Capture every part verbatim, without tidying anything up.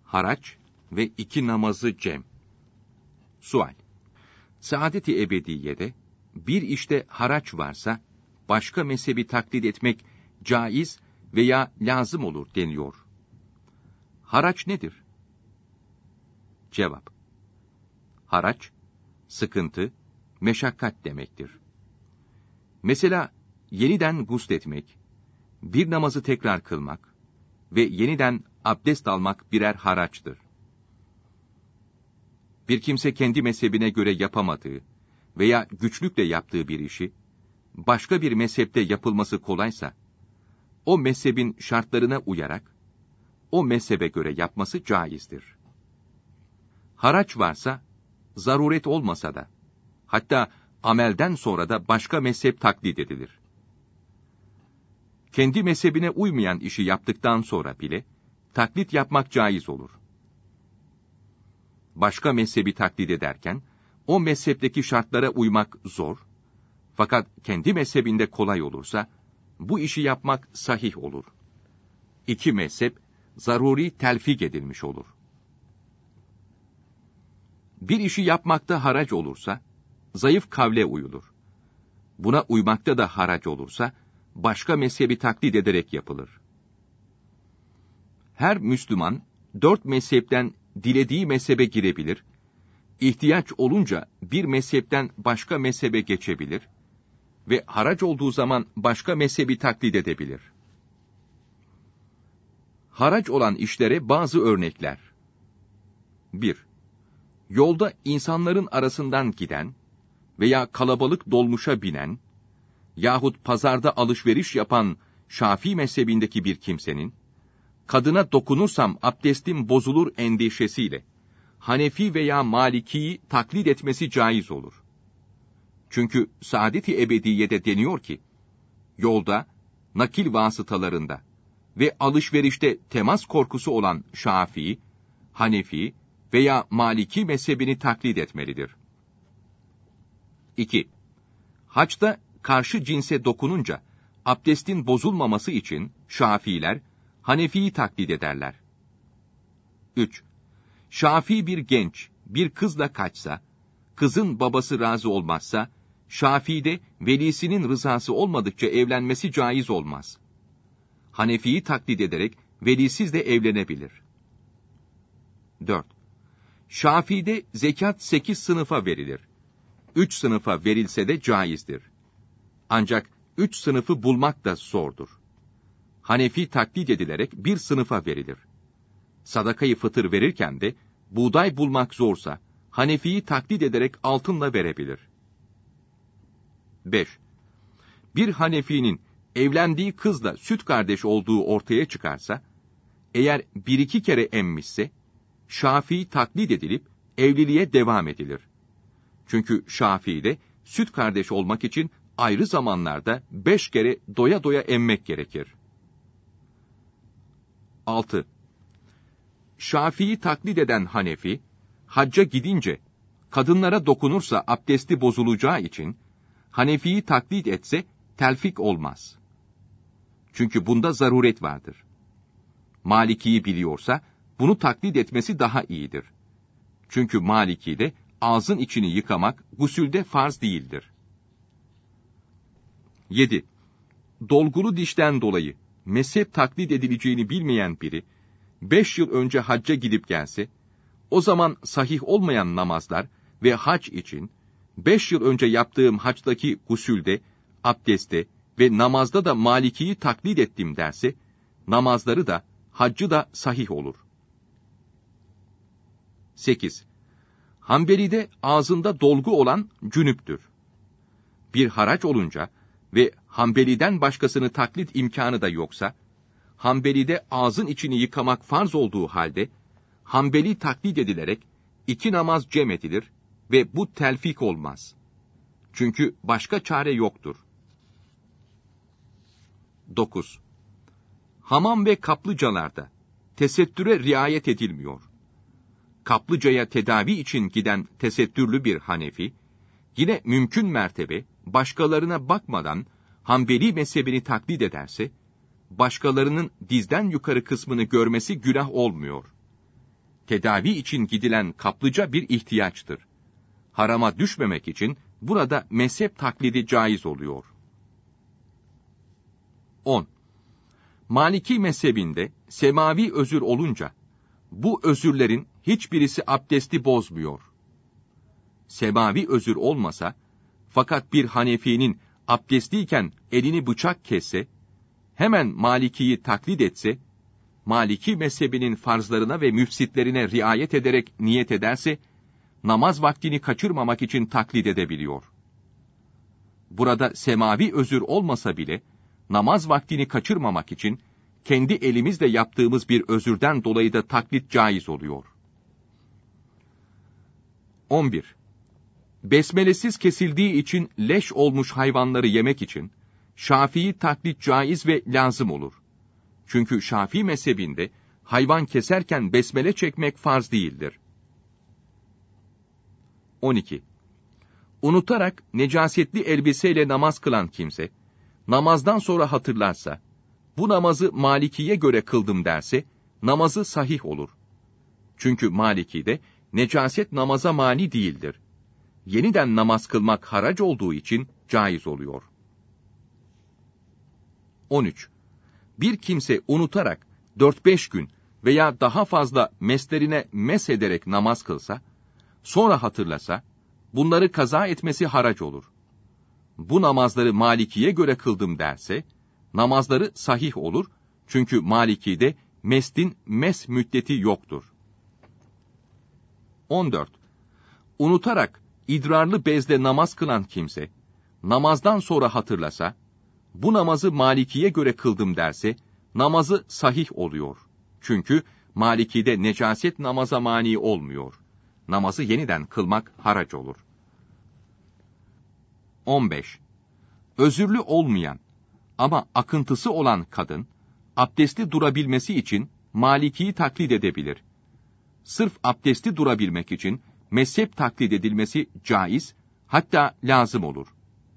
haraç ve iki namazı cem. Sual: Saadet-i ebediyede bir işte haraç varsa başka mezhebi taklit etmek caiz veya lazım olur deniyor. Haraç nedir? Cevap: Haraç, sıkıntı, meşakkat demektir. Mesela yeniden gusletmek, bir namazı tekrar kılmak ve yeniden abdest almak birer haraçtır. Bir kimse kendi mezhebine göre yapamadığı veya güçlükle yaptığı bir işi, başka bir mezhepte yapılması kolaysa, o mezhebin şartlarına uyarak, o mezhebe göre yapması caizdir. Haraç varsa, zaruret olmasa da, hatta amelden sonra da başka mezhep taklit edilir. Kendi mezhebine uymayan işi yaptıktan sonra bile, taklit yapmak caiz olur. Başka mezhebi taklit ederken, o mezhepteki şartlara uymak zor, fakat kendi mezhebinde kolay olursa, bu işi yapmak sahih olur. İki mezhep, zaruri telfik edilmiş olur. Bir işi yapmakta harac olursa, zayıf kavle uyulur. Buna uymakta da harac olursa, başka mezhebi taklit ederek yapılır. Her Müslüman, dört mezhepten dilediği mezhebe girebilir, ihtiyaç olunca bir mezhepten başka mezhebe geçebilir ve harac olduğu zaman başka mezhebi taklit edebilir. Harac olan işlere bazı örnekler. bir. Yolda insanların arasından giden veya kalabalık dolmuşa binen yahut pazarda alışveriş yapan Şafii mezhebindeki bir kimsenin, kadına dokunursam abdestim bozulur endişesiyle Hanefi veya Maliki'yi taklit etmesi caiz olur. Çünkü Saadet-i Ebediye'de deniyor ki, yolda, nakil vasıtalarında ve alışverişte temas korkusu olan Şafii, Hanefi veya Maliki mezhebini taklit etmelidir. iki. Haçta karşı cinse dokununca abdestin bozulmaması için Şafiiler Hanefi'yi taklit ederler. üç. Şafii bir genç bir kızla kaçsa, kızın babası razı olmazsa, Şafii'de velisinin rızası olmadıkça evlenmesi caiz olmaz. Hanefi'yi taklit ederek velisiz de evlenebilir. dört. Şafii'de zekat sekiz sınıfa verilir. Üç sınıfa verilse de caizdir. Ancak üç sınıfı bulmak da zordur. Hanefi taklit edilerek bir sınıfa verilir. Sadakayı fıtır verirken de buğday bulmak zorsa, Hanefi'yi taklit ederek altınla verebilir. beş. Bir Hanefi'nin evlendiği kızla süt kardeş olduğu ortaya çıkarsa, eğer bir iki kere emmişse, Şafii taklit edilip evliliğe devam edilir. Çünkü Şafii'de süt kardeş olmak için ayrı zamanlarda beş kere doya doya emmek gerekir. altı. Şafii'yi taklit eden Hanefi, hacca gidince, kadınlara dokunursa abdesti bozulacağı için, Hanefi'yi taklit etse, telfik olmaz. Çünkü bunda zaruret vardır. Maliki'yi biliyorsa, bunu taklit etmesi daha iyidir. Çünkü Maliki'de, ağzın içini yıkamak, gusülde farz değildir. yedi. Dolgulu dişten dolayı, mezhep taklit edileceğini bilmeyen biri, beş yıl önce hacca gidip gelse, o zaman sahih olmayan namazlar ve hac için, beş yıl önce yaptığım hacdaki gusülde, abdeste ve namazda da Maliki'yi taklit ettim derse, namazları da, haccı da sahih olur. sekiz. Hanbeli'de ağzında dolgu olan cünüptür. Bir haraç olunca ve Hanbeli'den başkasını taklit imkanı da yoksa, Hanbeli'de ağzın içini yıkamak farz olduğu halde, Hanbeli taklit edilerek iki namaz cem edilir ve bu telfik olmaz. Çünkü başka çare yoktur. dokuz. Hamam ve kaplıcalarda tesettüre riayet edilmiyor. Kaplıcaya tedavi için giden tesettürlü bir Hanefi, yine mümkün mertebe başkalarına bakmadan Hanbeli mezhebini taklit ederse, başkalarının dizden yukarı kısmını görmesi günah olmuyor. tedavi için gidilen kaplıca bir ihtiyaçtır. Harama düşmemek için burada mezhep taklidi caiz oluyor. on. Maliki mezhebinde semavi özür olunca, bu özürlerin hiçbirisi abdesti bozmuyor. Semavi özür olmasa, fakat bir Hanefi'nin abdestliyken elini bıçak kesse, hemen Maliki'yi taklit etse, Maliki mezhebinin farzlarına ve müfsitlerine riayet ederek niyet ederse, namaz vaktini kaçırmamak için taklit edebiliyor. Burada semavi özür olmasa bile, namaz vaktini kaçırmamak için, kendi elimizle yaptığımız bir özürden dolayı da taklit caiz oluyor. on bir. Besmelesiz kesildiği için leş olmuş hayvanları yemek için, Şafii taklit caiz ve lazım olur. Çünkü Şafii mezhebinde, hayvan keserken besmele çekmek farz değildir. on iki. Unutarak necasetli elbiseyle namaz kılan kimse, namazdan sonra hatırlarsa, bu namazı Maliki'ye göre kıldım derse, namazı sahih olur. Çünkü Maliki'de, necaset namaza mani değildir. Yeniden namaz kılmak harac olduğu için caiz oluyor. on üç. Bir kimse unutarak dört beş gün veya daha fazla meslerine mes ederek namaz kılsa, sonra hatırlasa, bunları kaza etmesi harac olur. Bu namazları Maliki'ye göre kıldım derse, namazları sahih olur, çünkü Maliki'de mestin mes müddeti yoktur. on dört. Unutarak idrarlı bezle namaz kılan kimse, namazdan sonra hatırlasa, bu namazı Maliki'ye göre kıldım derse, namazı sahih oluyor. Çünkü Maliki'de necaset namaza mani olmuyor. Namazı yeniden kılmak harac olur. on beş. Özürlü olmayan ama akıntısı olan kadın, abdestli durabilmesi için Maliki'yi taklit edebilir. Sırf abdestli durabilmek için mezhep taklit edilmesi caiz, hatta lazım olur.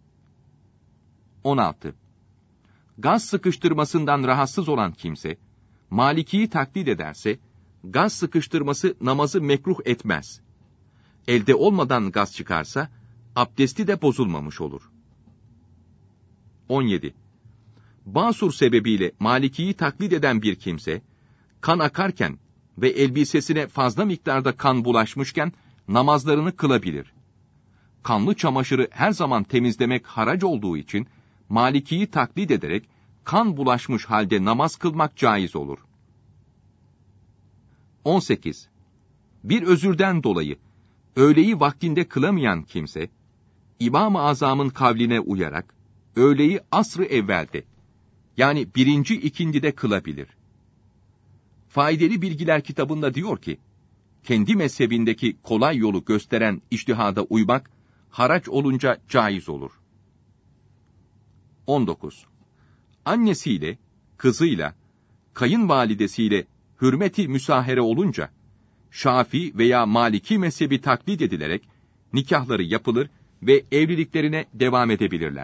on altı. Gaz sıkıştırmasından rahatsız olan kimse, Maliki'yi taklit ederse, gaz sıkıştırması namazı mekruh etmez. Elde olmadan gaz çıkarsa, abdesti de bozulmamış olur. on yedi. Basur sebebiyle Maliki'yi taklit eden bir kimse, kan akarken ve elbisesine fazla miktarda kan bulaşmışken, namazlarını kılabilir. Kanlı çamaşırı her zaman temizlemek harac olduğu için, Maliki'yi taklit ederek, kan bulaşmış halde namaz kılmak caiz olur. on sekiz. Bir özürden dolayı, öğleyi vaktinde kılamayan kimse, İmam-ı Azam'ın kavline uyarak, öğleyi asr-ı evvelde, yani birinci ikindide kılabilir. Faydalı Bilgiler kitabında diyor ki, kendi mezhebindeki kolay yolu gösteren içtihada uymak, haraç olunca caiz olur. on dokuz. Annesiyle, kızıyla, kayınvalidesiyle hürmeti müsahere olunca, Şafii veya Maliki mezhebi taklit edilerek, nikahları yapılır ve evliliklerine devam edebilirler.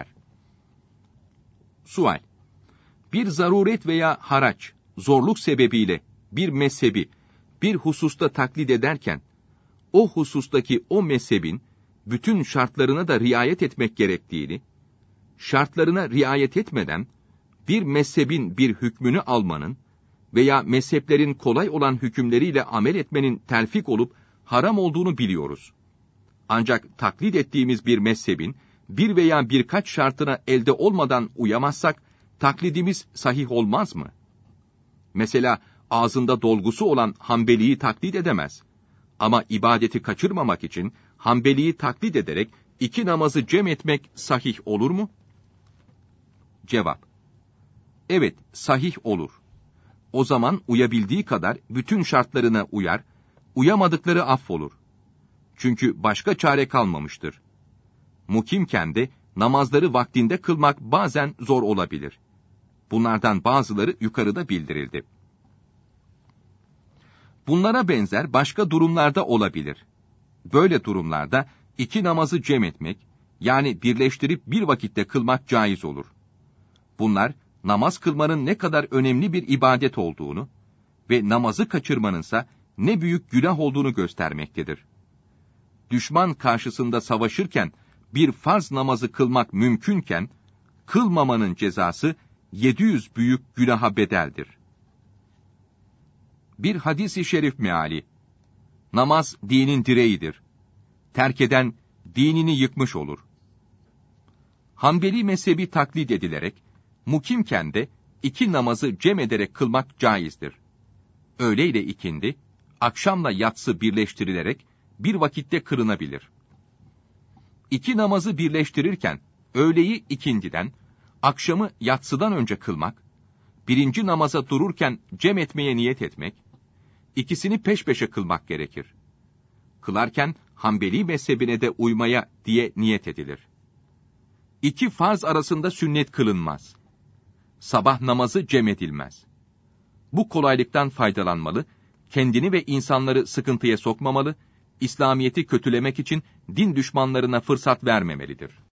Sual: Bir zaruret veya haraç, zorluk sebebiyle bir mezhebi bir hususta taklit ederken, o husustaki o mezhebin bütün şartlarına da riayet etmek gerektiğini, şartlarına riayet etmeden bir mezhebin bir hükmünü almanın veya mezheplerin kolay olan hükümleriyle amel etmenin telfik olup haram olduğunu biliyoruz. Ancak taklit ettiğimiz bir mezhebin bir veya birkaç şartına elde olmadan uyamazsak, taklidimiz sahih olmaz mı? Mesela ağzında dolgusu olan Hanbeli'yi taklit edemez. Ama ibadeti kaçırmamak için Hanbeli'yi taklit ederek iki namazı cem etmek sahih olur mu? Cevap: Evet, sahih olur. O zaman uyabildiği kadar bütün şartlarına uyar, uyamadıkları affolur. Çünkü başka çare kalmamıştır. Mukimken de namazları vaktinde kılmak bazen zor olabilir. Bunlardan bazıları yukarıda bildirildi. Bunlara benzer başka durumlarda olabilir. Böyle durumlarda iki namazı cem etmek, yani birleştirip bir vakitte kılmak caiz olur. Bunlar, namaz kılmanın ne kadar önemli bir ibadet olduğunu ve namazı kaçırmanınsa ne büyük günah olduğunu göstermektedir. Düşman karşısında savaşırken bir farz namazı kılmak mümkünken, kılmamanın cezası yedi yüz büyük günaha bedeldir. Bir hadis-i şerif meali: namaz dinin direğidir. Terk eden dinini yıkmış olur. Hanbeli mezhebi taklit edilerek, mukimken de iki namazı cem ederek kılmak caizdir. Öğle ile ikindi, akşamla yatsı birleştirilerek bir vakitte kılınabilir. İki namazı birleştirirken, öğleyi ikindiden, akşamı yatsıdan önce kılmak, birinci namaza dururken cem etmeye niyet etmek, ikisini peş peşe kılmak gerekir. Kılarken Hanbeli mezhebine de uymaya diye niyet edilir. İki farz arasında sünnet kılınmaz. Sabah namazı cem edilmez. Bu kolaylıktan faydalanmalı, kendini ve insanları sıkıntıya sokmamalı, İslamiyet'i kötülemek için din düşmanlarına fırsat vermemelidir.